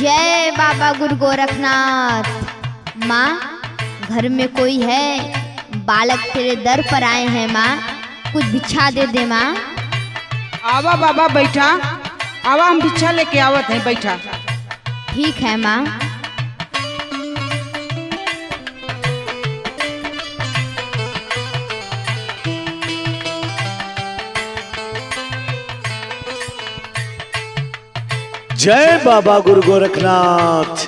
जय बाबा गुरु गोरखनाथ। माँ, घर में कोई है? बालक तेरे दर पर आए हैं माँ, कुछ भिक्षा दे दे माँ। आवा बाबा बैठा, आवा हम भिक्षा लेके आवत हैं, बैठा। ठीक है माँ। जय बाबा गुरु गोरखनाथ।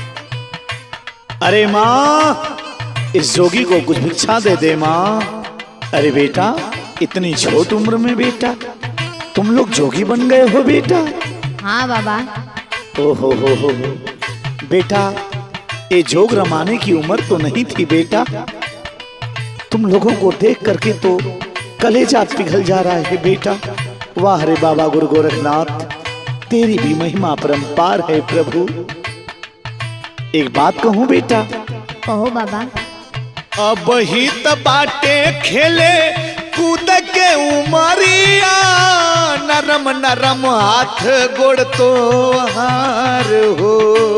अरे माँ, इस जोगी को कुछ भिक्षा दे दे माँ। अरे बेटा, इतनी छोट उम्र में बेटा तुम लोग जोगी बन गए हो बेटा? हाँ बाबा। ओहो हो बेटा, ये जोग रमाने की उम्र तो नहीं थी बेटा। तुम लोगों को देख करके तो कलेजा पिघल जा रहा है बेटा। वाह रे बाबा गुरु गोरखनाथ, तेरी भी महिमा परंपार है प्रभु। एक बात कहूं बेटा? कहो बाबा। अब ही त बाटे खेले कूद के उमरिया, नरम नरम हाथ गोड़ तो हार हो।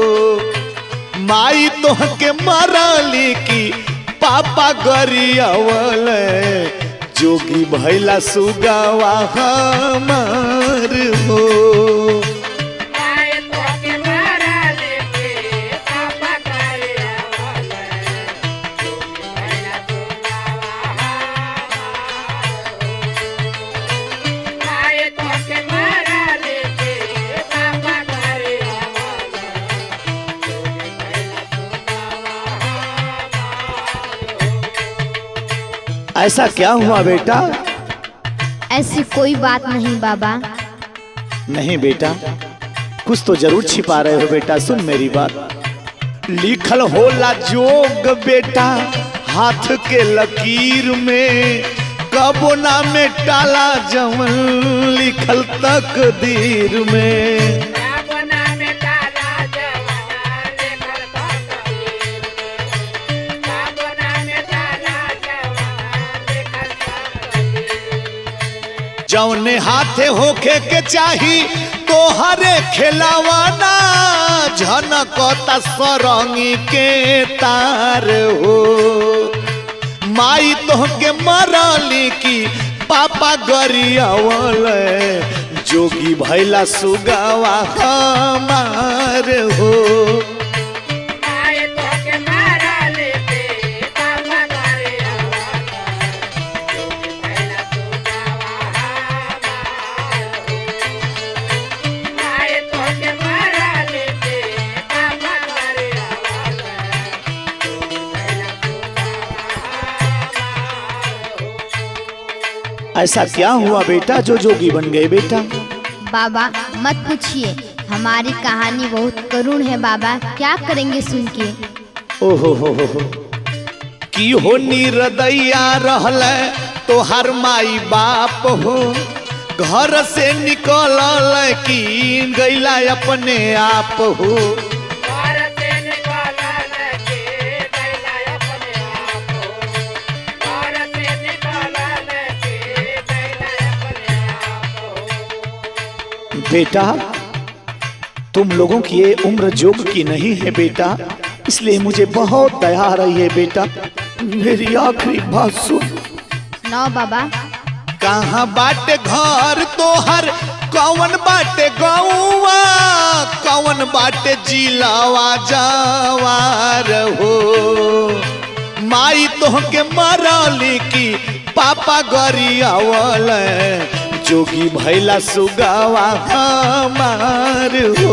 माई तो के मरली की पापा गरियावल, जोगी भैला सुगावा हमार हो। ऐसा क्या हुआ बेटा? ऐसी कोई बात नहीं बाबा। नहीं बेटा, कुछ तो जरूर छिपा रहे हो बेटा। सुन मेरी बात। लिखल होला जोग बेटा हाथ के लकीर में, कबो ना में टाला जवन लिखल तकदीर में। जौने हाथे होखे के चाही तो हरे खिलावाना, झनकता सरंगी के तार हो। माई तो के मरली की पापा गरियावल, जोगी भैला सुगावा हमार हो। ऐसा क्या हुआ बेटा जो जोगी बन गए बेटा? बाबा मत पूछिए, हमारी कहानी बहुत करुण है बाबा, क्या करेंगे सुन के। ओहो हो की हो निर्दया रहल तो हर माई बाप हो, घर से निकल की गैला अपने आप हो। बेटा, तुम लोगों की ये उम्र जोग की नहीं है बेटा, इसलिए मुझे बहुत दया आ रही है बेटा। मेरी आखिरी बात सुन। नो बाबा। कहाँ बाटे घर तोहर, कौन बाटे गौवा, कौन बाटे जिलावा जवार हो। माई तो के मरली की पापा गरियावल, जोगी भैला सुगावा हमार हो।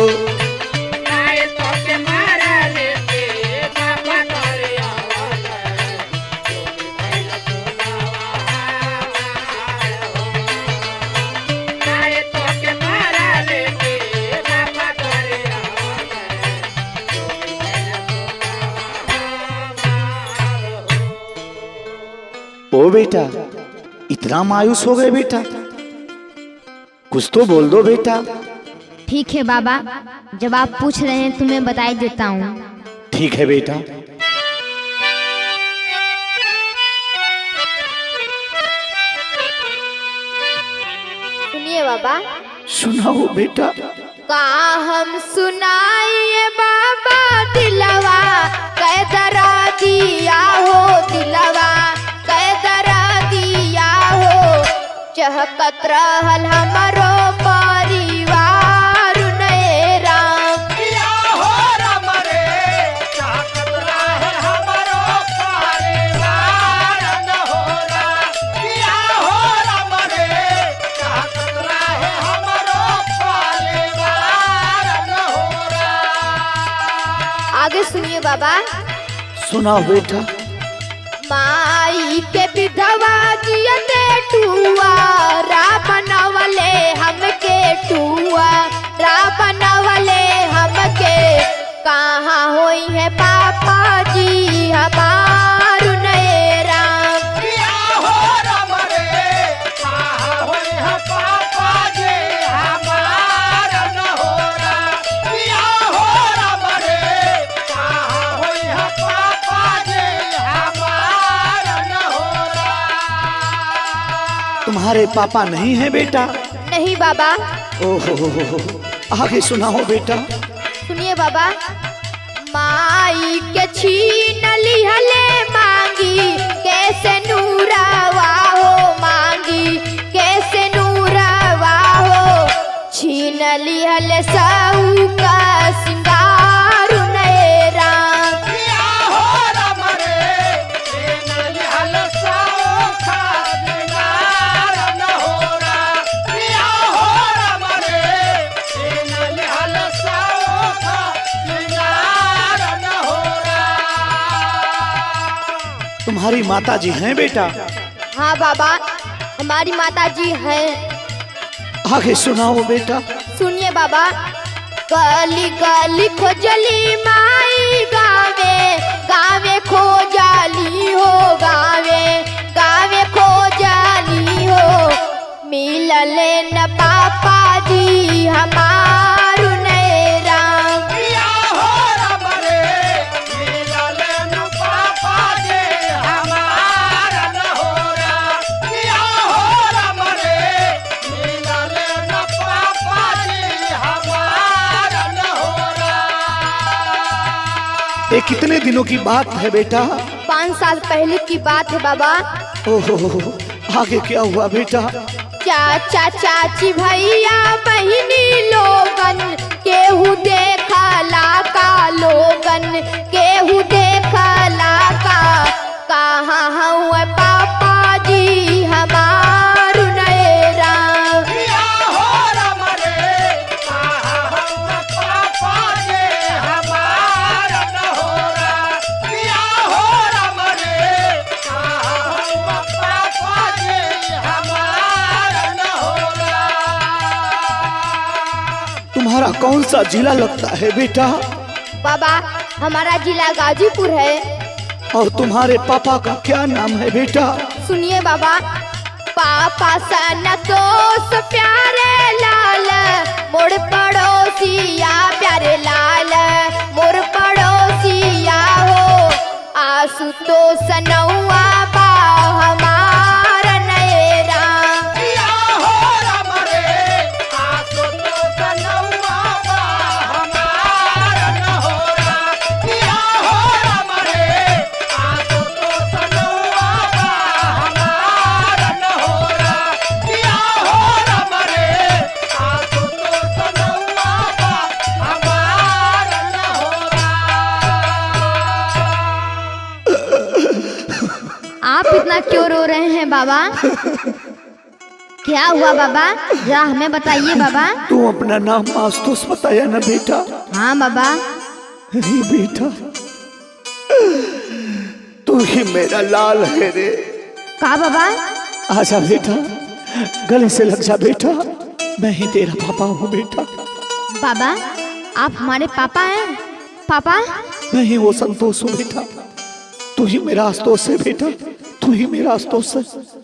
ओ बेटा, इतना मायूस हो गए बेटा? कुछ तो बोल दो बेटा। ठीक है बाबा, जब आप पूछ रहे हैं तो मैं बताई देता हूँ। ठीक है बेटा। सुनिए बाबा। सुनाओ बेटा। का हम सुनाइए बाबा दिलवा कै दरा दिया हो, दिलवा कै दरा दिया हो। चहकत रहल हमरो परिवार नए राम। आगे सुनिए बाबा। सुनाओ बेटा। माई के विधवा जियते टुआ रा बनवले हमके, टुआ रा बनवले हमके। कहाँ होई है पापा जी हमार नए राम। तुम्हारे पापा नहीं है बेटा? नहीं बाबा। ओहो, आगे सुनाओ बेटा। सुनिए बाबा। माई के छीन लिहले मांगी कैसे नूरावा हो, मांगी कैसे नूरावा हो। छीन लिहले साऊ का सिंगार नए राम। तुम्हारी माता जी हैं बेटा? हाँ बाबा, हमारी माता जी हैं। आगे सुनाओ बेटा। सुनिए बाबा। गली गली खोजली माई गावे, गावे खोजली हो, गावे गावे खोजली हो। मिलले न पापा जी हमार नए राम। ये कितने दिनों की बात है बेटा? 5 साल पहले की बात है बाबा। ओहो, आगे क्या हुआ बेटा? चाचा चाची भैया बहिनी लोगन केहू देखला का, लोगन केहू देखला का। कहाँ हुआ पापा जी हमार नए राम। तुम्हारा कौन सा जिला लगता है बेटा? बाबा, हमारा जिला गाजीपुर है। और तुम्हारे पापा का क्या नाम है बेटा? सुनिए बाबा। पापा संतोष प्यारे लाल, मोर पड़ोसिया प्यारे लाल, मोर पड़ोसिया हो। आशुतोष नौआ बा हमार नए राम। आप इतना क्यों रो रहे हैं बाबा? क्या हुआ बाबा, जरा हमें बताइए बाबा। तू अपना नाम आशुतोष बताया ना बेटा? हाँ बाबा। अरे बेटा, तू ही मेरा लाल है रे। का बाबा? आजा बेटा, गले से लग जा बेटा, मैं ही तेरा पापा हूँ बेटा। बाबा, आप हमारे पापा हैं? पापा? मैं ही वो संतोष हूँ बेटा। तू ही मेरा आशुतोष है बेटा, तू ही मेरा आशुतोष है।